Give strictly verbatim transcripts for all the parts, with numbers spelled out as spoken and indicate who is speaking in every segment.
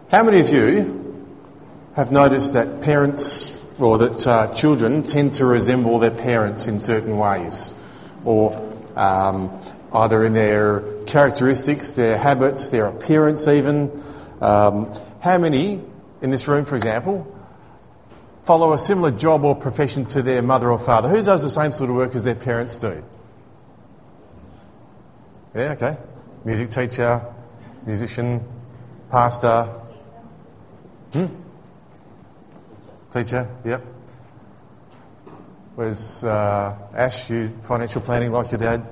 Speaker 1: How many of you have noticed that parents, or that uh, children tend to resemble their parents in certain ways? Or um, either in their characteristics, their habits, their appearance even. Um, how many in this room, for example, follow a similar job or profession to their mother or father? Who does the same sort of work as their parents do? Yeah, okay. Music teacher, musician, pastor. Hmm? Teacher, yep. Where's uh, Ash, you financial planning like your dad?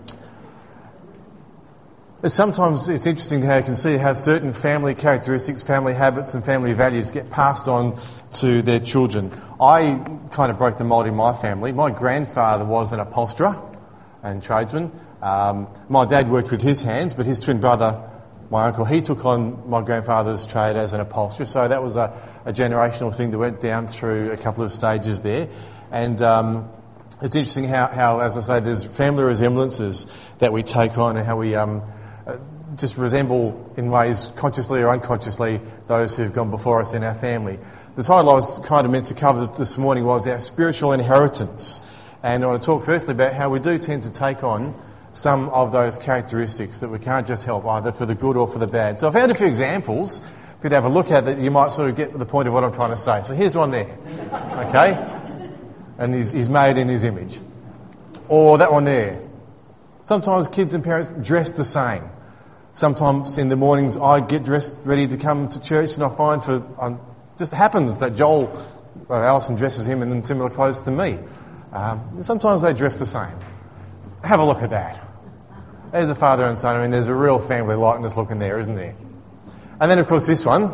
Speaker 1: Sometimes it's interesting how you can see how certain family characteristics, family habits and family values get passed on to their children. I kind of broke the mould in my family. My grandfather was an upholsterer and tradesman. Um, my dad worked with his hands, but his twin brother, my uncle, he took on my grandfather's trade as an upholsterer. So that was a, a generational thing that went down through a couple of stages there. And um, it's interesting how, how, as I say, there's family resemblances that we take on and how we um, uh, just resemble in ways, consciously or unconsciously, those who've gone before us in our family. The title I was kind of meant to cover this morning was our spiritual inheritance. And I want to talk firstly about how we do tend to take on some of those characteristics that we can't just help, either for the good or for the bad. So I found a few examples. If you'd have a look at it, you might sort of get the point of what I'm trying to say. So here's one there, okay? And he's, he's made in his image. Or that one there. Sometimes kids and parents dress the same. Sometimes in the mornings I get dressed ready to come to church, and I find for um, just happens that Joel, well, Alison dresses him in similar clothes to me. Um, sometimes they dress the same. Have a look at that. There's a father and son. I mean, there's a real family likeness looking there, isn't there? And then, of course, this one.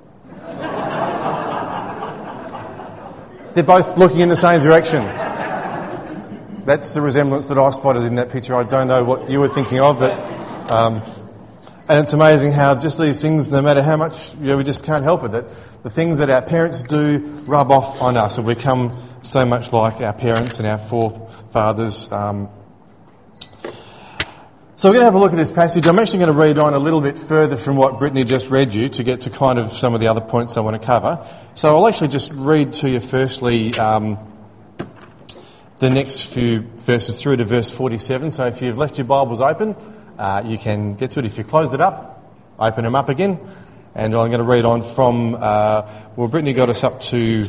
Speaker 1: They're both looking in the same direction. That's the resemblance that I spotted in that picture. I don't know what you were thinking of, but... Um, and it's amazing how just these things, no matter how much, you know, we just can't help it, that the things that our parents do rub off on us and we become so much like our parents and our forefathers. Um, So we're going to have a look at this passage. I'm actually going to read on a little bit further from what Brittany just read you to get to kind of some of the other points I want to cover. So I'll actually just read to you firstly um, the next few verses through to verse forty-seven. So if you've left your Bibles open, uh, you can get to it. If you closed it up, open them up again. And I'm going to read on from, uh, well, Brittany got us up to,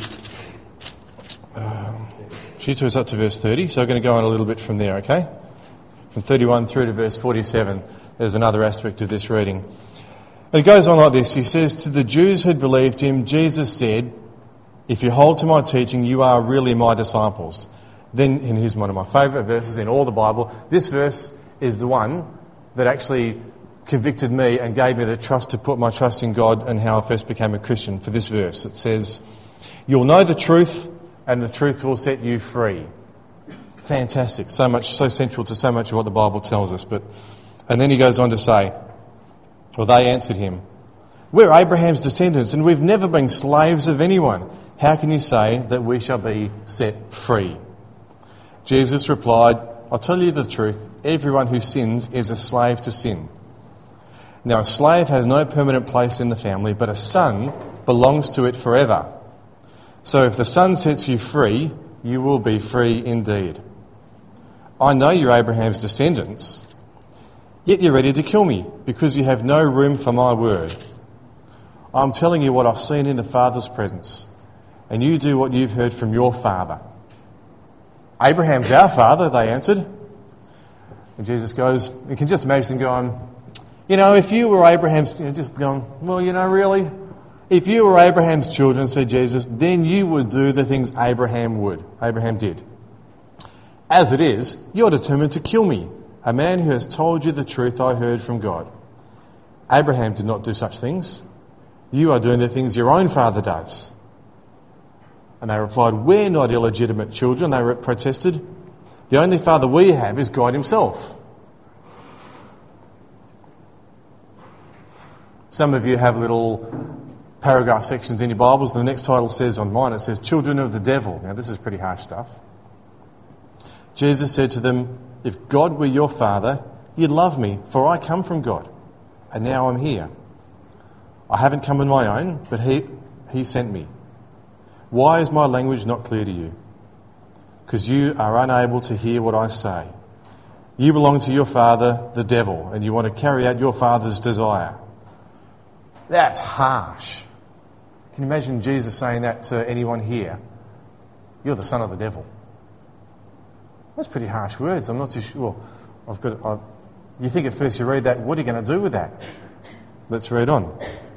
Speaker 1: um, she took us up to verse thirty. So I'm going to go on a little bit from there, okay? From thirty-one through to verse forty-seven, there's another aspect of this reading. And it goes on like this. He says, "To the Jews who'd believed him, Jesus said, 'If you hold to my teaching, you are really my disciples.' Then," and here's one of my favourite verses in all the Bible, this verse is the one that actually convicted me and gave me the trust to put my trust in God, and how I first became a Christian. For this verse, it says, "You'll know the truth, and the truth will set you free." Fantastic. So much, so central to so much of what the Bible tells us. But, and then he goes on to say, well, they answered him, "We're Abraham's descendants and we've never been slaves of anyone. How can you say that we shall be set free?" Jesus replied, "I'll tell you the truth. Everyone who sins is a slave to sin. Now a slave has no permanent place in the family, but a son belongs to it forever. So if the son sets you free, you will be free indeed. I know you're Abraham's descendants, yet you're ready to kill me because you have no room for my word. I'm telling you what I've seen in the Father's presence, and you do what you've heard from your father." "Abraham's our father," they answered. And Jesus goes, you can just imagine them going, you know, if you were Abraham's, you know, just going, well, you know, really? If you were Abraham's children, said Jesus, then you would do the things Abraham would. Abraham did. As it is, you're determined to kill me, a man who has told you the truth I heard from God. Abraham did not do such things. You are doing the things your own father does. And they replied, "We're not illegitimate children," they protested. "The only father we have is God himself." Some of you have little paragraph sections in your Bibles. The next title says, on mine, it says, "Children of the Devil." Now, this is pretty harsh stuff. Jesus said to them, "If God were your father, you'd love me, for I come from God, and now I'm here. I haven't come on my own, but he, he sent me. Why is my language not clear to you? Because you are unable to hear what I say. You belong to your father, the devil, and you want to carry out your father's desire. That's harsh. Can you imagine Jesus saying that to anyone here? You're the son of the devil. That's pretty harsh words. I'm not too sure. I've got. I've, you think at first you read that, what are you going to do with that? Let's read on.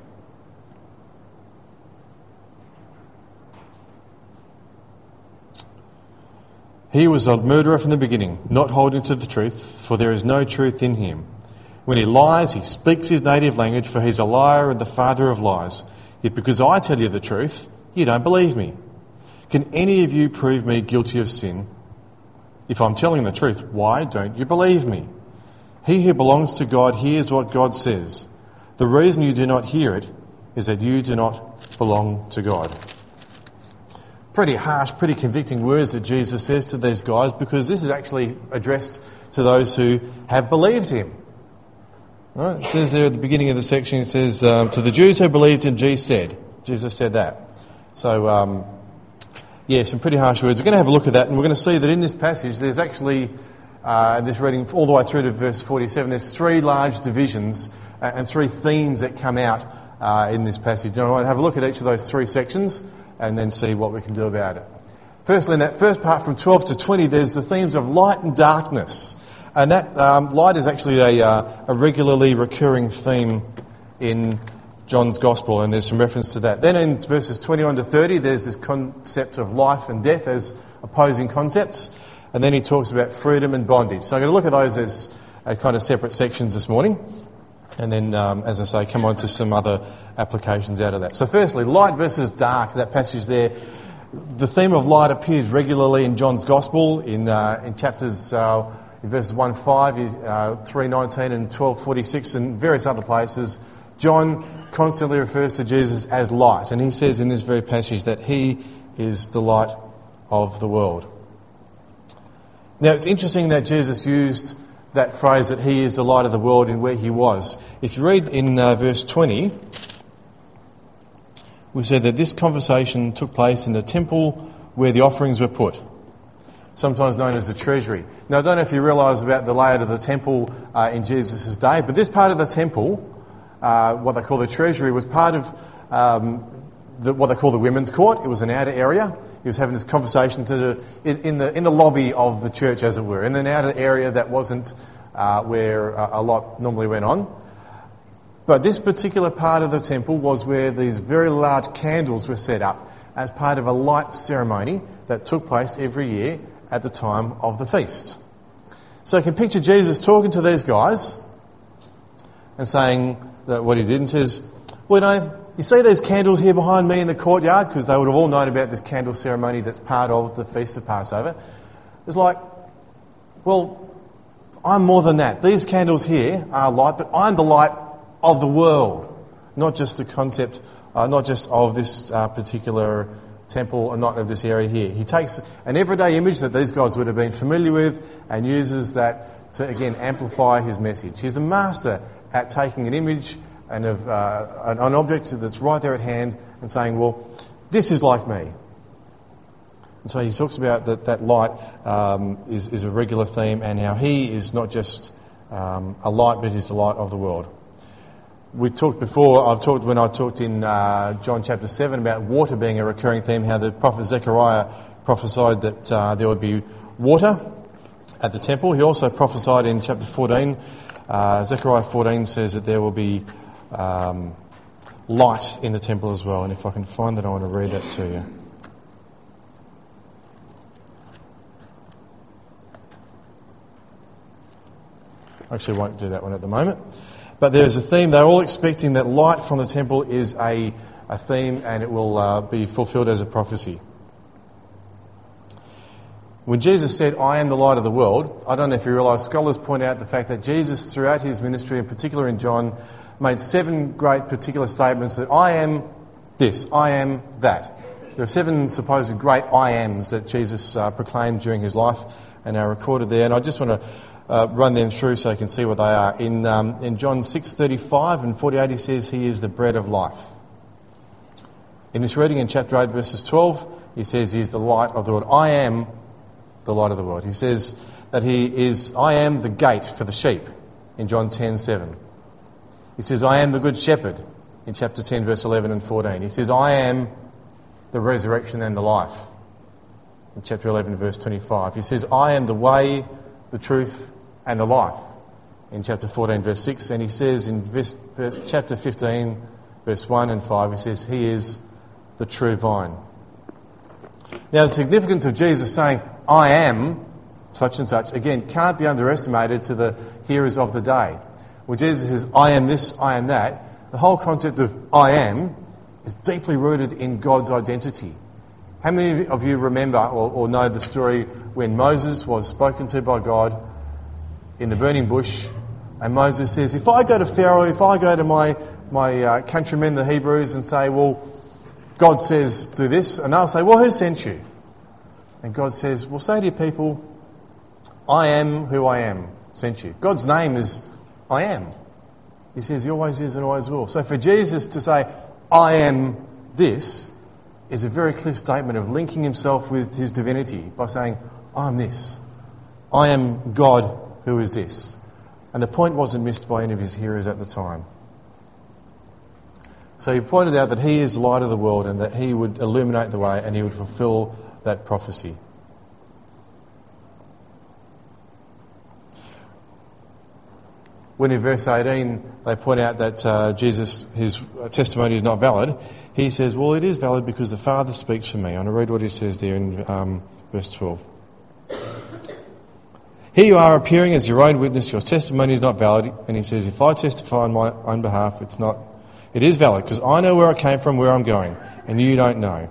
Speaker 1: He was a murderer from the beginning, not holding to the truth, for there is no truth in him. When he lies, he speaks his native language, for he's a liar and the father of lies. Yet because I tell you the truth, you don't believe me. Can any of you prove me guilty of sin? If I'm telling the truth, why don't you believe me? He who belongs to God hears what God says. The reason you do not hear it is that you do not belong to God. Pretty harsh, pretty convicting words that Jesus says to these guys, because this is actually addressed to those who have believed him. Right? It says there at the beginning of the section, it says, um, to the Jews who believed him, Jesus said. Jesus said that. So, um, yeah, some pretty harsh words. We're going to have a look at that, and we're going to see that in this passage there's actually, uh, this reading all the way through to verse forty-seven, there's three large divisions uh, and three themes that come out uh, in this passage. And I want to have a look at each of those three sections and then see what we can do about it. Firstly, in that first part from twelve to twenty, there's the themes of light and darkness. And that um, light is actually a, uh, a regularly recurring theme in John's Gospel, and there's some reference to that. Then in verses twenty-one to thirty, there's this concept of life and death as opposing concepts. And then he talks about freedom and bondage. So I'm going to look at those as uh, kind of separate sections this morning. And then, um, as I say, come on to some other applications out of that. So firstly, light versus dark, that passage there. The theme of light appears regularly in John's Gospel, in uh, in chapters, uh, in verses one five, uh, three nineteen and twelve forty-six and various other places. John constantly refers to Jesus as light, and he says in this very passage that he is the light of the world. Now, it's interesting that Jesus used that phrase that he is the light of the world in where he was. If you read in uh, verse twenty, we said that this conversation took place in the temple where the offerings were put, sometimes known as the treasury. Now, I don't know if you realise about the layout of the temple uh, in Jesus' day, but this part of the temple, uh, what they call the treasury, was part of um, the, what they call the women's court. It was an outer area. He was having this conversation to the, in, in the in the lobby of the church, as it were, in an outer area that wasn't uh, where a, a lot normally went on. But this particular part of the temple was where these very large candles were set up as part of a light ceremony that took place every year at the time of the feast. So you can picture Jesus talking to these guys and saying that what he did, and says, well, you know, you see these candles here behind me in the courtyard, because they would have all known about this candle ceremony that's part of the Feast of Passover. It's like, well, I'm more than that. These candles here are light, but I'm the light of the world, not just the concept, uh, not just of this uh, particular temple and not of this area here. He takes an everyday image that these guys would have been familiar with and uses that to, again, amplify his message. He's a master at taking an image and of uh, an, an object that's right there at hand and saying, well, this is like me. And so he talks about that that light um, is, is a regular theme, and how he is not just um, a light, but he's the light of the world. We talked before, I've talked when I talked in uh, John chapter seven about water being a recurring theme, how the prophet Zechariah prophesied that uh, there would be water at the temple. He also prophesied in chapter fourteen, uh, Zechariah fourteen says that there will be um, light in the temple as well. And if I can find that, I want to read that to you. Actually, I won't do that one at the moment. But there's a theme. They're all expecting that light from the temple is a, a theme, and it will uh, be fulfilled as a prophecy. When Jesus said, I am the light of the world, I don't know if you realise, scholars point out the fact that Jesus, throughout his ministry, in particular in John, made seven great particular statements that I am this, I am that. There are seven supposed great I ams that Jesus uh, proclaimed during his life and are recorded there. And I just want to uh, run them through so you can see what they are. In, um, in John six thirty-five and forty-eight, he says he is the bread of life. In this reading in chapter eight, verses twelve, he says he is the light of the world. I am the light of the world. He says that he is, I am the gate for the sheep in John ten seven. He says, I am the good shepherd in chapter ten, verse eleven and fourteen. He says, I am the resurrection and the life in chapter eleven, verse twenty-five. He says, I am the way, the truth and the life in chapter fourteen, verse six. And he says in verse, chapter fifteen, verse one and five, he says, he is the true vine. Now, the significance of Jesus saying, I am such and such, again, can't be underestimated to the hearers of the day. When Jesus says, I am this, I am that, the whole concept of I am is deeply rooted in God's identity. How many of you remember or, or know the story when Moses was spoken to by God in the burning bush, and Moses says, if I go to Pharaoh, if I go to my, my uh, countrymen, the Hebrews, and say, well, God says do this, and they'll say, well, who sent you? And God says, well, say to your people, I am who I am sent you. God's name is I am. He says he always is and always will. So for Jesus to say, I am this, is a very clear statement of linking himself with his divinity by saying, I am this. I am God who is this. And the point wasn't missed by any of his hearers at the time. So he pointed out that he is the light of the world and that he would illuminate the way and he would fulfill that prophecy. When in verse eighteen they point out that uh, Jesus, his testimony is not valid, he says, well, it is valid because the Father speaks for me. I'm going to read what he says there in um, verse twelve. Here you are appearing as your own witness, your testimony is not valid. And he says, if I testify on my own behalf, it's not, it is valid because I know where I came from, where I'm going, and you don't know.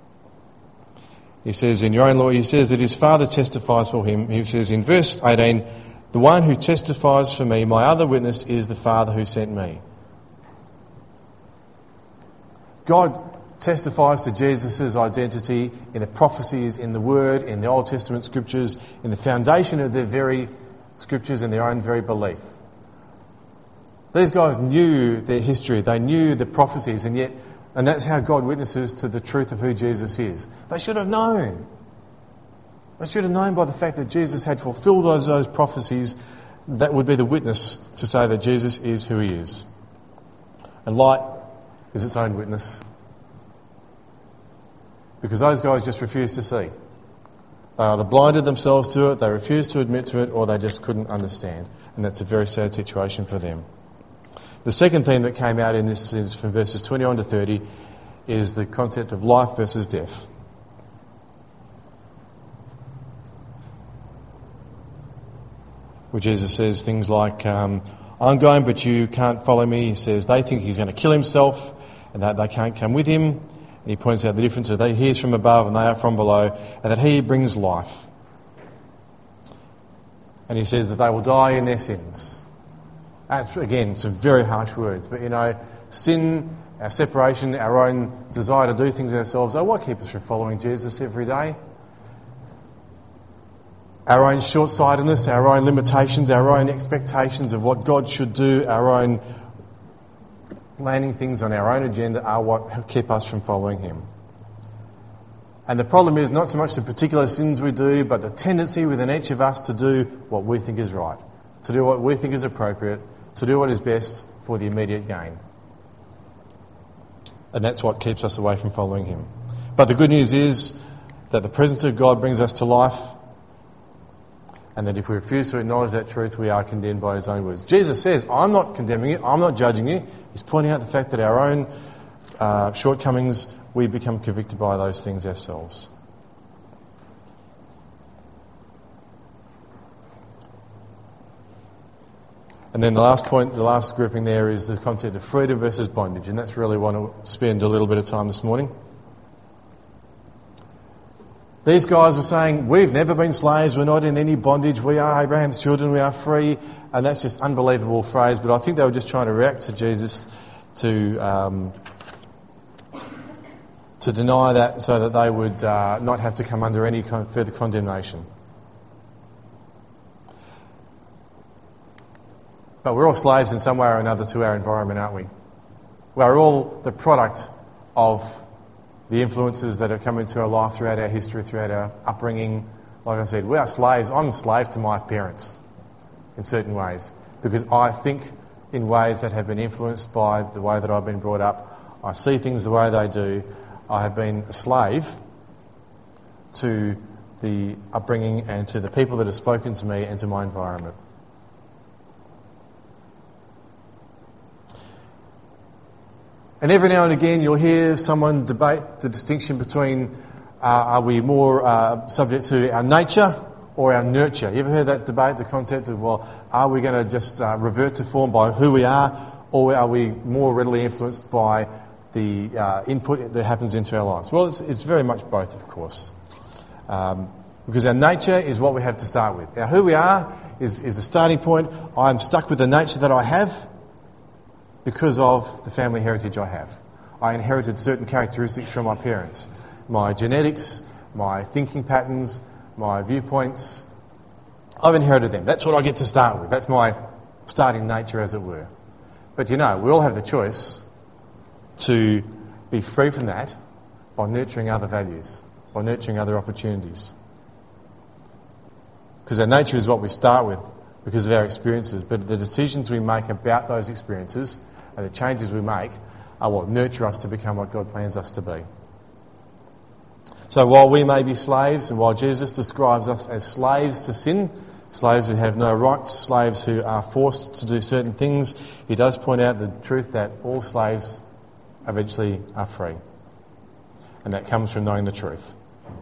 Speaker 1: He says in your own law, he says that his Father testifies for him. He says in verse eighteen, the one who testifies for me, my other witness, is the Father who sent me. God testifies to Jesus' identity in the prophecies, in the Word, in the Old Testament Scriptures, in the foundation of their very Scriptures and their own very belief. These guys knew their history, they knew the prophecies, and yet, and that's how God witnesses to the truth of who Jesus is. They should have known. They should have known by the fact that Jesus had fulfilled those, those prophecies, that would be the witness to say that Jesus is who he is. And light is its own witness. Because those guys just refused to see. They either blinded themselves to it, they refused to admit to it, or they just couldn't understand. And that's a very sad situation for them. The second theme that came out in this is from verses twenty-one to thirty is the concept of life versus death. Where Jesus says things like, um, I'm going but you can't follow me. He says they think he's going to kill himself and that they can't come with him. And he points out the difference that he is from above and they are from below, and that he brings life. And he says that they will die in their sins. That's, again, some very harsh words. But, you know, sin, our separation, our own desire to do things ourselves are what keep us from following Jesus every day. Our own short-sightedness, our own limitations, our own expectations of what God should do, our own planning things on our own agenda are what keep us from following him. And the problem is not so much the particular sins we do, but the tendency within each of us to do what we think is right, to do what we think is appropriate, to do what is best for the immediate gain. And that's what keeps us away from following him. But the good news is that the presence of God brings us to life, and that if we refuse to acknowledge that truth, we are condemned by his own words. Jesus says, I'm not condemning you, I'm not judging you. He's pointing out the fact that our own uh, shortcomings, we become convicted by those things ourselves. And then the last point, the last grouping there is the concept of freedom versus bondage, and that's really what I want to spend a little bit of time this morning. These guys were saying, we've never been slaves, we're not in any bondage, we are Abraham's children, we are free, and that's just unbelievable phrase, but I think they were just trying to react to Jesus to um, to deny that so that they would uh, not have to come under any kind of further condemnation. But we're all slaves in some way or another to our environment, aren't we? We're all the product of the influences that have come into our life throughout our history, throughout our upbringing. Like I said, we are slaves. I'm a slave to my parents in certain ways because I think in ways that have been influenced by the way that I've been brought up. I see things the way they do. I have been a slave to the upbringing and to the people that have spoken to me and to my environment. And every now and again you'll hear someone debate the distinction between uh, are we more uh, subject to our nature or our nurture. You ever heard that debate, the concept of, well, are we going to just uh, revert to form by who we are, or are we more readily influenced by the uh, input that happens into our lives? Well, it's, it's very much both, of course. Um, because our nature is what we have to start with. Now, who we are is, is the starting point. I'm stuck with the nature that I have because of the family heritage I have. I inherited certain characteristics from my parents. My genetics, my thinking patterns, my viewpoints, I've inherited them. That's what I get to start with. That's my starting nature, as it were. But you know, we all have the choice to be free from that by nurturing other values, by nurturing other opportunities. Because our nature is what we start with because of our experiences, but the decisions we make about those experiences and the changes we make are what nurture us to become what God plans us to be. So while we may be slaves, and while Jesus describes us as slaves to sin, slaves who have no rights, slaves who are forced to do certain things, he does point out the truth that all slaves eventually are free. And that comes from knowing the truth.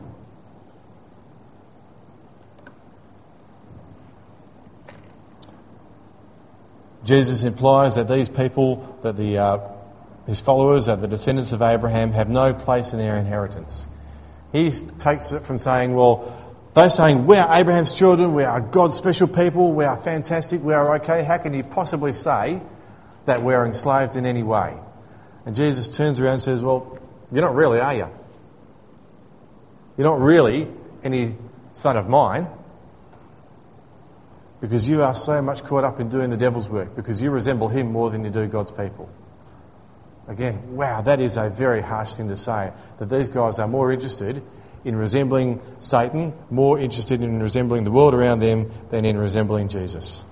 Speaker 1: Jesus implies that these people, that the uh, his followers, that the descendants of Abraham, have no place in their inheritance. He takes it from saying, well, they're saying, we are Abraham's children, we are God's special people, we are fantastic, we are okay. How can you possibly say that we're enslaved in any way? And Jesus turns around and says, well, you're not really, are you? You're not really any son of mine because you are so much caught up in doing the devil's work because you resemble him more than you do God's people. Again, wow, that is a very harsh thing to say, that these guys are more interested in resembling Satan, more interested in resembling the world around them than in resembling Jesus.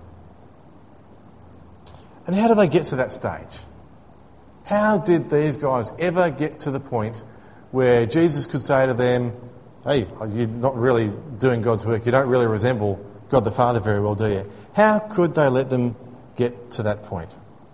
Speaker 1: And how do they get to that stage? How did these guys ever get to the point where Jesus could say to them, hey, you're not really doing God's work, you don't really resemble God the Father very well, do you? How could they let them get to that point?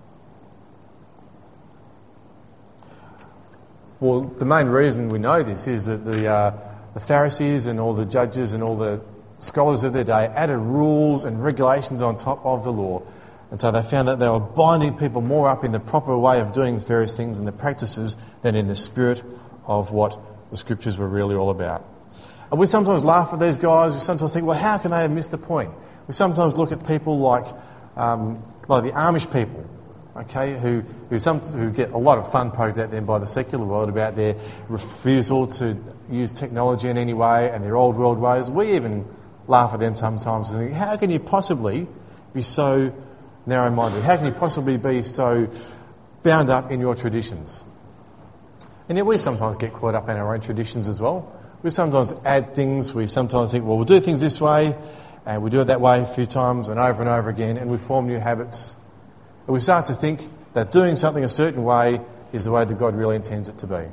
Speaker 1: Well, the main reason we know this is that the, uh, the Pharisees and all the judges and all the scholars of their day added rules and regulations on top of the law. And so they found that they were binding people more up in the proper way of doing various things and the practices than in the spirit of what the Scriptures were really all about. And we sometimes laugh at these guys. We sometimes think, well, how can they have missed the point? We sometimes look at people like, um, like the Amish people, okay, who who, some, who get a lot of fun poked at them by the secular world about their refusal to use technology in any way and their old world ways. We even laugh at them sometimes and think, how can you possibly be so narrow-minded? How can you possibly be so bound up in your traditions? And yet we sometimes get caught up in our own traditions as well. We sometimes add things. We sometimes think, well, we'll do things this way, and we do it that way a few times and over and over again, and we form new habits. And we start to think that doing something a certain way is the way that God really intends it to be.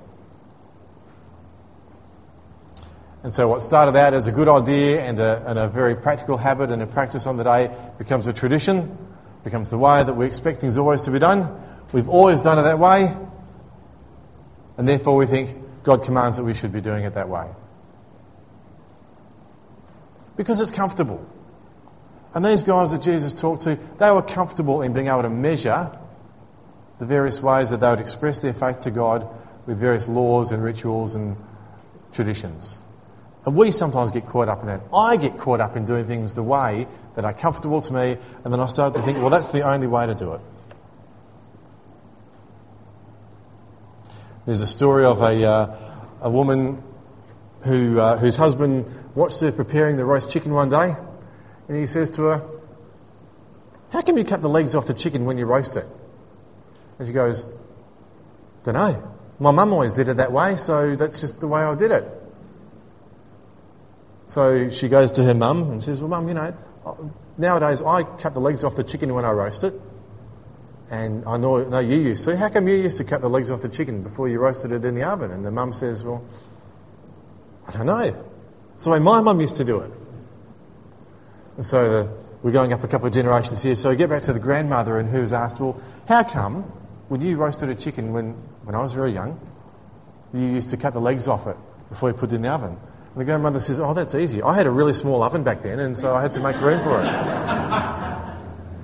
Speaker 1: And so what started out as a good idea and a, and a very practical habit and a practice on the day becomes a tradition, becomes the way that we expect things always to be done. We've always done it that way, and therefore we think God commands that we should be doing it that way. Because it's comfortable. And these guys that Jesus talked to, they were comfortable in being able to measure the various ways that they would express their faith to God with various laws and rituals and traditions. And we sometimes get caught up in that. I get caught up in doing things the way that are comfortable to me, and then I start to think, well, that's the only way to do it. There's a story of a uh, a woman who uh, whose husband watched her preparing the roast chicken one day, and he says to her, how come you cut the legs off the chicken when you roast it? And she goes, don't know. My mum always did it that way, so that's just the way I did it. So she goes to her mum and says, well, Mum, you know, nowadays I cut the legs off the chicken when I roast it. And I know, know you used to. How come you used to cut the legs off the chicken before you roasted it in the oven? And the mum says, well, I don't know. It's the way my mum used to do it. And so the, we're going up a couple of generations here. So we get back to the grandmother, and who's asked, well, how come when you roasted a chicken when, when I was very young, you used to cut the legs off it before you put it in the oven? And the grandmother says, oh, that's easy. I had a really small oven back then, and so I had to make room for it.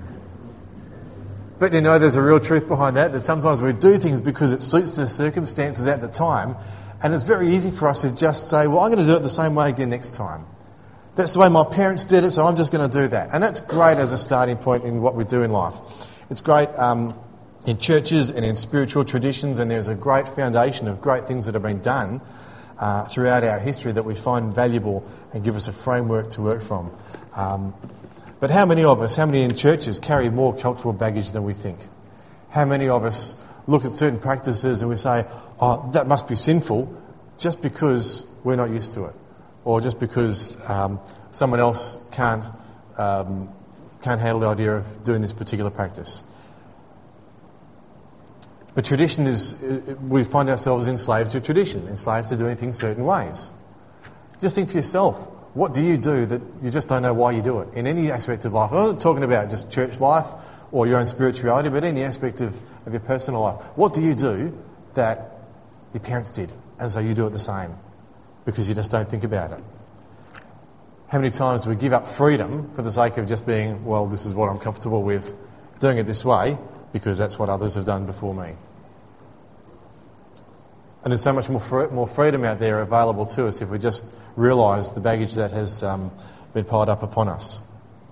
Speaker 1: But you know, there's a real truth behind that, that sometimes we do things because it suits the circumstances at the time, and it's very easy for us to just say, well, I'm going to do it the same way again next time. That's the way my parents did it, so I'm just going to do that. And that's great as a starting point in what we do in life. It's great um, in churches and in spiritual traditions, and there's a great foundation of great things that have been done uh, throughout our history that we find valuable and give us a framework to work from. Um, but how many of us, how many in churches carry more cultural baggage than we think? How many of us look at certain practices and we say, oh, that must be sinful, just because we're not used to it, or just because um, someone else can't um, can't handle the idea of doing this particular practice. But tradition is, we find ourselves enslaved to tradition, enslaved to doing things certain ways. Just think for yourself, what do you do that you just don't know why you do it? In any aspect of life. I'm not talking about just church life or your own spirituality, but any aspect of, of your personal life. What do you do that your parents did, and so you do it the same because you just don't think about it? How many times do we give up freedom for the sake of just being, well, this is what I'm comfortable with, doing it this way because that's what others have done before me? And there's so much more fr- more freedom out there available to us if we just realise the baggage that has um, been piled up upon us.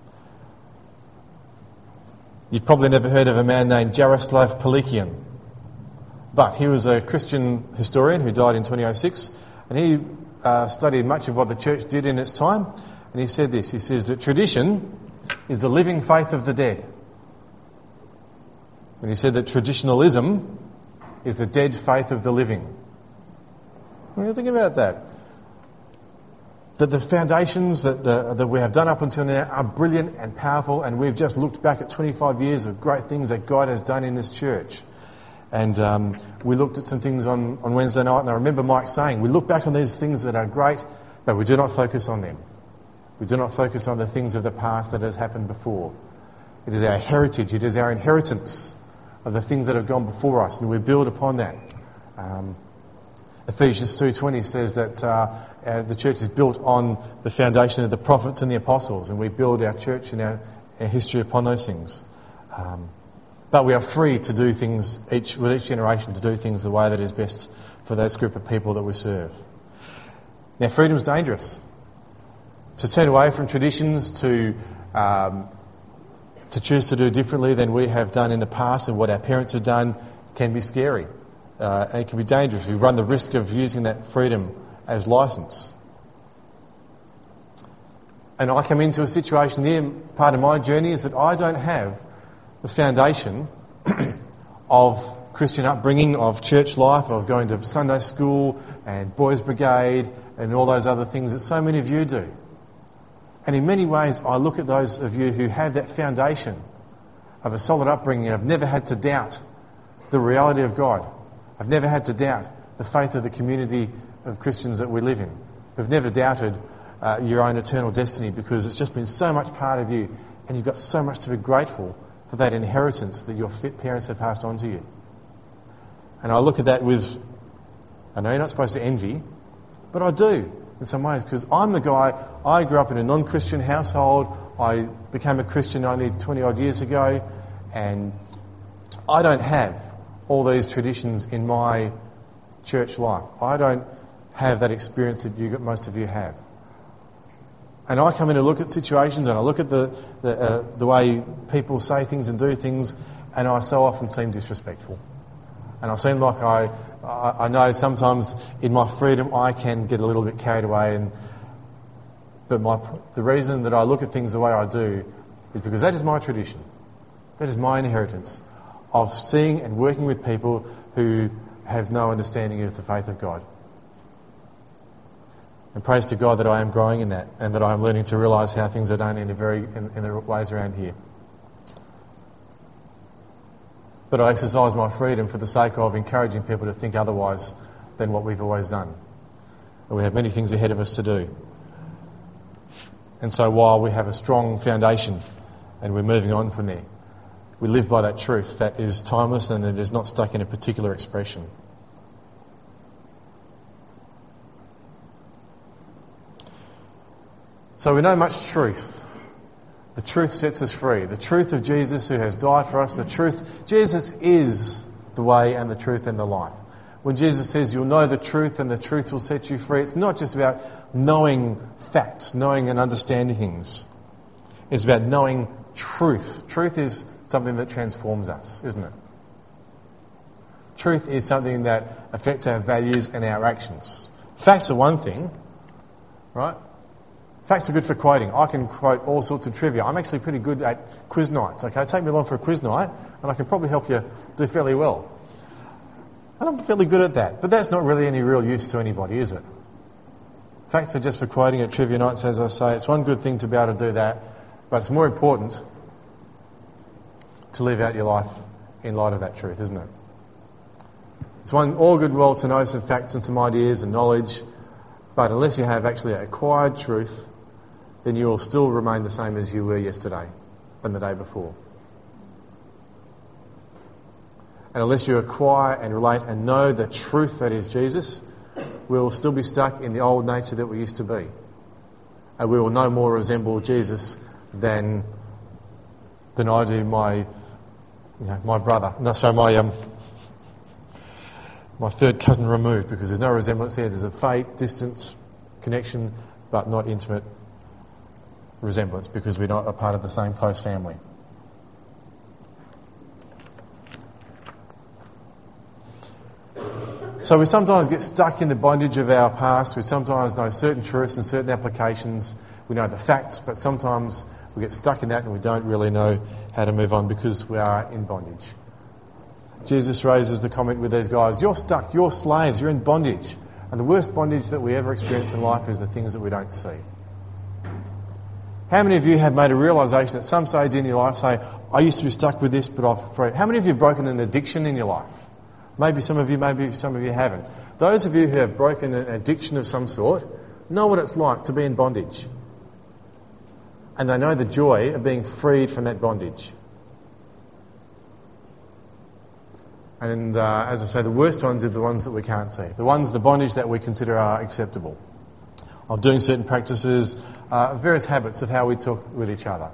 Speaker 1: You've probably never heard of a man named Jaroslav Pelikan, but he was a Christian historian who died in twenty oh six, and he uh, studied much of what the church did in its time, and he said this, he says that tradition is the living faith of the dead. And he said that traditionalism is the dead faith of the living. What do you think about that? That the foundations that, the, that we have done up until now are brilliant and powerful, and we've just looked back at twenty-five years of great things that God has done in this church. And um, we looked at some things on, on Wednesday night, and I remember Mike saying, we look back on these things that are great, but we do not focus on them. We do not focus on the things of the past that has happened before. It is our heritage, it is our inheritance of the things that have gone before us, and we build upon that. Um, Ephesians two twenty says that uh, uh, the church is built on the foundation of the prophets and the apostles, and we build our church and our, our history upon those things. Um, but we are free to do things, each with each generation, to do things the way that is best for those group of people that we serve. Now, freedom is dangerous. To turn away from traditions, to um, to choose to do differently than we have done in the past and what our parents have done can be scary. Uh, and it can be dangerous. We run the risk of using that freedom as licence. And I come into a situation here, part of my journey is that I don't have the foundation of Christian upbringing, of church life, of going to Sunday school and boys' brigade and all those other things that so many of you do. And in many ways, I look at those of you who have that foundation of a solid upbringing and have never had to doubt the reality of God. I've never had to doubt the faith of the community of Christians that we live in. We've never doubted uh, your own eternal destiny because it's just been so much part of you, and you've got so much to be grateful for that inheritance that your parents have passed on to you. And I look at that with, I know you're not supposed to envy, but I do in some ways, because I'm the guy, I grew up in a non-Christian household, I became a Christian only twenty odd years ago, and I don't have all these traditions in my church life. I don't have that experience that you, most of you have. And I come in to look at situations and I look at the the, uh, the way people say things and do things, and I so often seem disrespectful. And I seem like I, I, I know sometimes in my freedom I can get a little bit carried away. And but my the reason that I look at things the way I do is because that is my tradition. That is my inheritance of seeing and working with people who have no understanding of the faith of God. And praise to God that I am growing in that, and that I am learning to realise how things are done in, a very, in, in the ways around here. But I exercise my freedom for the sake of encouraging people to think otherwise than what we've always done. And we have many things ahead of us to do. And so while we have a strong foundation and we're moving on from there, we live by that truth that is timeless and it is not stuck in a particular expression. So we know much truth. The truth sets us free. The truth of Jesus who has died for us. The truth, Jesus is the way and the truth and the life. When Jesus says you'll know the truth and the truth will set you free, it's not just about knowing facts, knowing and understanding things. It's about knowing truth. Truth is something that transforms us, isn't it? Truth is something that affects our values and our actions. Facts are one thing, right? Facts are good for quoting. I can quote all sorts of trivia. I'm actually pretty good at quiz nights, okay? Take me along for a quiz night and I can probably help you do fairly well. And I'm fairly good at that. But that's not really any real use to anybody, is it? Facts are just for quoting at trivia nights, as I say. It's one good thing to be able to do that, but it's more important to live out your life in light of that truth, isn't it? It's one all good well to know some facts and some ideas and knowledge, but unless you have actually acquired truth, then you will still remain the same as you were yesterday and the day before. And unless you acquire and relate and know the truth that is Jesus, we will still be stuck in the old nature that we used to be. And we will no more resemble Jesus than than I do my you know, my brother. No, sorry, my um my third cousin removed, because there's no resemblance there. There's a faint, distant connection, but not intimate resemblance, because we're not a part of the same close family. So we sometimes get stuck in the bondage of our past. We sometimes know certain truths and certain applications. We know the facts, but sometimes we get stuck in that and we don't really know how to move on because we are in bondage. Jesus raises the comment with these guys, you're stuck, you're slaves, you're in bondage. And the worst bondage that we ever experience in life is the things that we don't see. How many of you have made a realisation at some stage in your life, say, I used to be stuck with this, but I've free. How many of you have broken an addiction in your life? Maybe some of you, maybe some of you haven't. Those of you who have broken an addiction of some sort know what it's like to be in bondage. And they know the joy of being freed from that bondage. And uh, as I say, the worst ones are the ones that we can't see. The ones, the bondage that we consider are acceptable. Of doing certain practices, uh, various habits of how we talk with each other.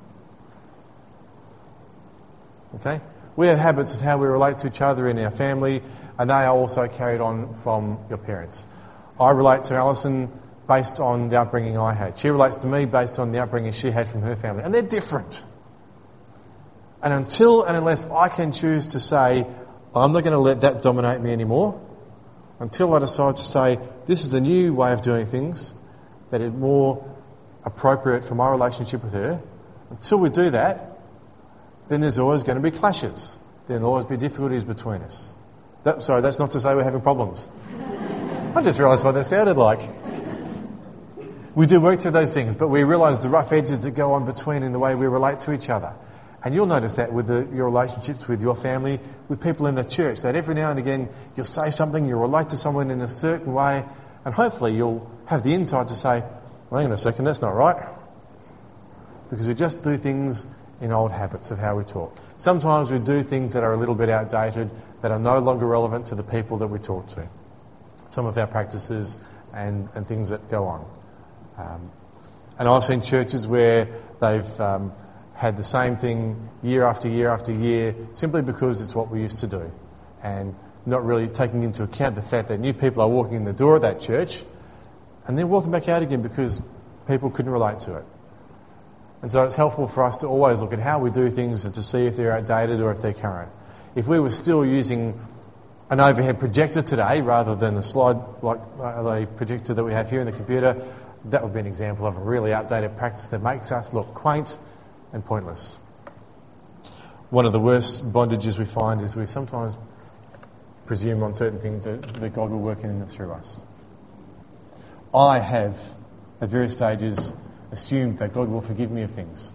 Speaker 1: Okay? We have habits of how we relate to each other in our family, and they are also carried on from your parents. I relate to Alison based on the upbringing I had. She relates to me based on the upbringing she had from her family. And they're different. And until and unless I can choose to say, I'm not going to let that dominate me anymore, until I decide to say, this is a new way of doing things that is more appropriate for my relationship with her, until we do that, then there's always going to be clashes. There'll always be difficulties between us. That, sorry, that's not to say we're having problems. I just realised what that sounded like. We do work through those things, but we realise the rough edges that go on between in the way we relate to each other. And you'll notice that with the, your relationships with your family, with people in the church, that every now and again you'll say something, you'll relate to someone in a certain way, and hopefully you'll have the insight to say, well, hang on a second, that's not right. Because we just do things in old habits of how we talk. Sometimes we do things that are a little bit outdated, that are no longer relevant to the people that we talk to. Some of our practices and, and things that go on. Um, and I've seen churches where they've um, had the same thing year after year after year, simply because it's what we used to do. And not really taking into account the fact that new people are walking in the door of that church and then walking back out again because people couldn't relate to it. And so it's helpful for us to always look at how we do things and to see if they're outdated or if they're current. If we were still using an overhead projector today rather than a slide like the projector that we have here in the computer, that would be an example of a really outdated practice that makes us look quaint and pointless. One of the worst bondages we find is we sometimes presume on certain things that, that God will work in and through us. I have, at various stages, assumed that God will forgive me of things.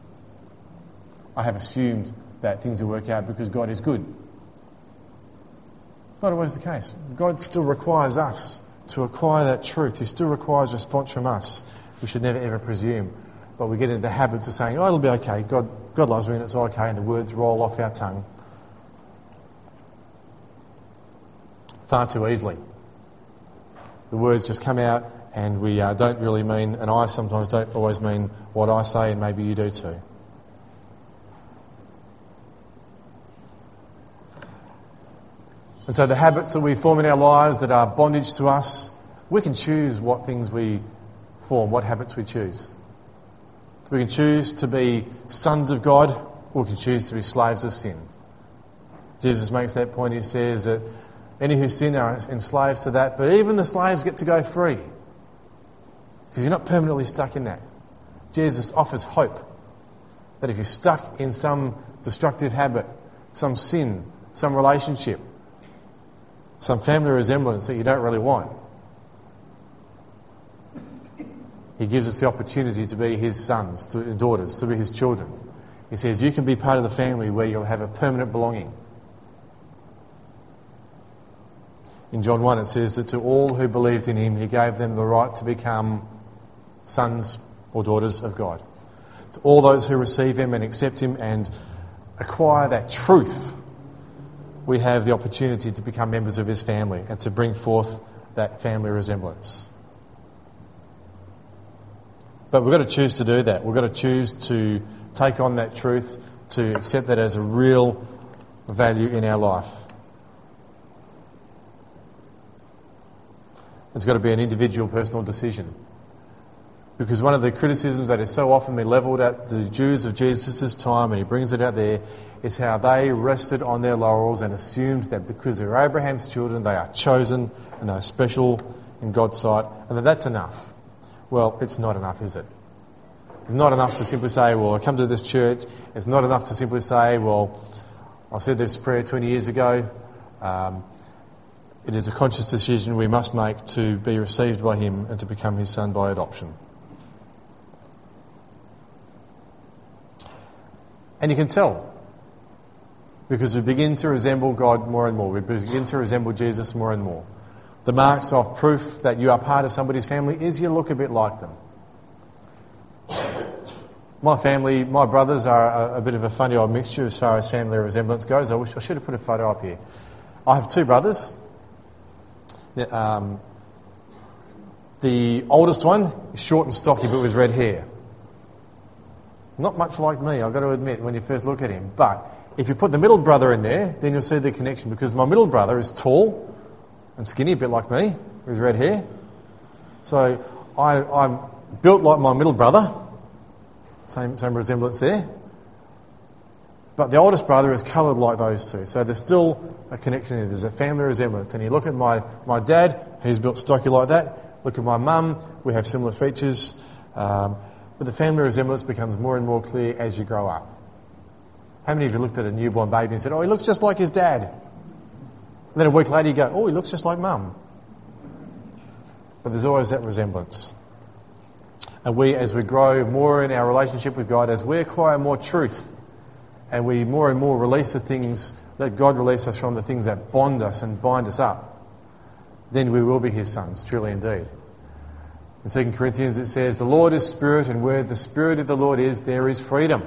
Speaker 1: I have assumed that things will work out because God is good. Not always the case. God still requires us to acquire that truth. He still requires response from us. We should never ever presume. But we get into the habits of saying, oh, it'll be okay. God, God loves me and it's okay. And the words roll off our tongue far too easily. The words just come out and we uh, don't really mean, and I sometimes don't always mean what I say, and maybe you do too. And so the habits that we form in our lives that are bondage to us, we can choose what things we form, what habits we choose. We can choose to be sons of God, or we can choose to be slaves of sin. Jesus makes that point. He says that any who sin are enslaved to that, but even the slaves get to go free. Because you're not permanently stuck in that. Jesus offers hope that if you're stuck in some destructive habit, some sin, some relationship, some family resemblance that you don't really want, He gives us the opportunity to be His sons to, and daughters, to be His children. He says you can be part of the family where you'll have a permanent belonging. In John one it says that to all who believed in Him, He gave them the right to become sons or daughters of God. To all those who receive Him and accept Him and acquire that truth, we have the opportunity to become members of His family and to bring forth that family resemblance. But we've got to choose to do that. We've got to choose to take on that truth, to accept that as a real value in our life. It's got to be an individual, personal decision. Because one of the criticisms that is so often been levelled at the Jews of Jesus' time, and he brings it out there, is how they rested on their laurels and assumed that because they're Abraham's children, they are chosen and they are special in God's sight, and that that's enough. Well, it's not enough, is it? It's not enough to simply say, well, I come to this church. It's not enough to simply say, well, I said this prayer twenty years ago. Um, it is a conscious decision we must make to be received by Him and to become His son by adoption. And you can tell, because we begin to resemble God more and more. We begin to resemble Jesus more and more. The marks of proof that you are part of somebody's family is you look a bit like them. My family, my brothers are a, a bit of a funny old mixture as far as family resemblance goes. I wish I should have put a photo up here. I have two brothers. Um, the oldest one is short and stocky but with red hair. Not much like me, I've got to admit, when you first look at him. But if you put the middle brother in there, then you'll see the connection, because my middle brother is tall and skinny, a bit like me, with red hair. So I, I'm built like my middle brother. Same, same resemblance there. But the oldest brother is coloured like those two. So there's still a connection there. There's a family resemblance. And you look at my, my dad, he's built stocky like that. Look at my mum, we have similar features. Um, but the family resemblance becomes more and more clear as you grow up. How many of you looked at a newborn baby and said, oh, he looks just like his dad? And then a week later you go, oh, he looks just like mum. But there's always that resemblance. And we, as we grow more in our relationship with God, as we acquire more truth, and we more and more release the things, let God release us from the things that bond us and bind us up, then we will be His sons, truly indeed. In Second Corinthians it says, the Lord is Spirit, and where the Spirit of the Lord is, there is freedom.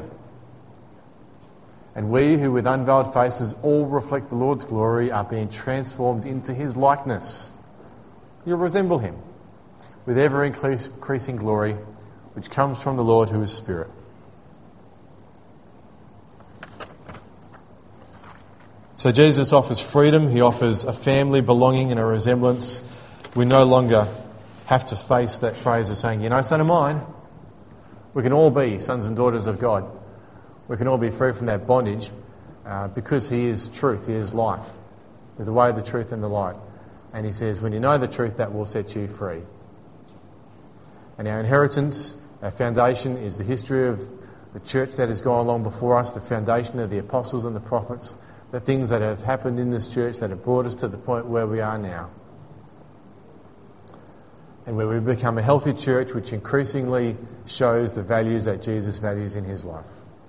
Speaker 1: And we who with unveiled faces all reflect the Lord's glory are being transformed into His likeness. You'll resemble Him with ever-increasing glory, which comes from the Lord who is Spirit. So Jesus offers freedom. He offers a family belonging and a resemblance. We no longer have to face that phrase of saying, you know, son of mine. We can all be sons and daughters of God. We can all be free from that bondage uh, because He is truth, He is life. He's the way, the truth and the light. And He says, when you know the truth, that will set you free. And our inheritance, our foundation is the history of the church that has gone along before us, the foundation of the apostles and the prophets, the things that have happened in this church that have brought us to the point where we are now. And where we've become a healthy church which increasingly shows the values that Jesus values in his life.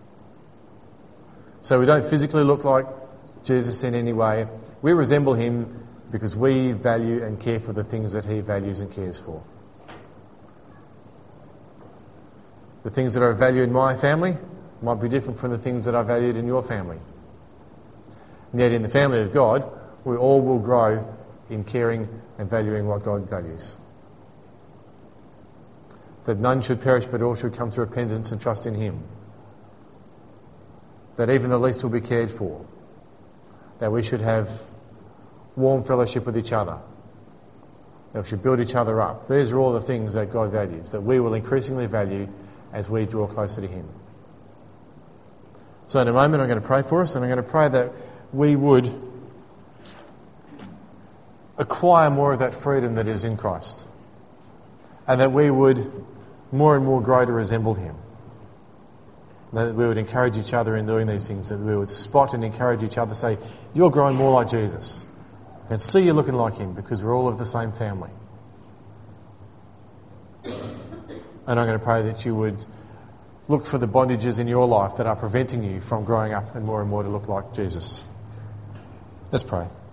Speaker 1: So we don't physically look like Jesus in any way. We resemble him because we value and care for the things that he values and cares for. The things that I value in my family might be different from the things that I valued in your family. And yet in the family of God, we all will grow in caring and valuing what God values. That none should perish, but all should come to repentance and trust in him. That even the least will be cared for. That we should have warm fellowship with each other. That we should build each other up. These are all the things that God values, that we will increasingly value as we draw closer to him. So in a moment I'm going to pray for us, and I'm going to pray that we would acquire more of that freedom that is in Christ. And that we would more and more grow to resemble him. That we would encourage each other in doing these things. That we would spot and encourage each other, say, you're growing more like Jesus. I can see you looking like him because we're all of the same family. And I'm going to pray that you would look for the bondages in your life that are preventing you from growing up and more and more to look like Jesus. Let's pray.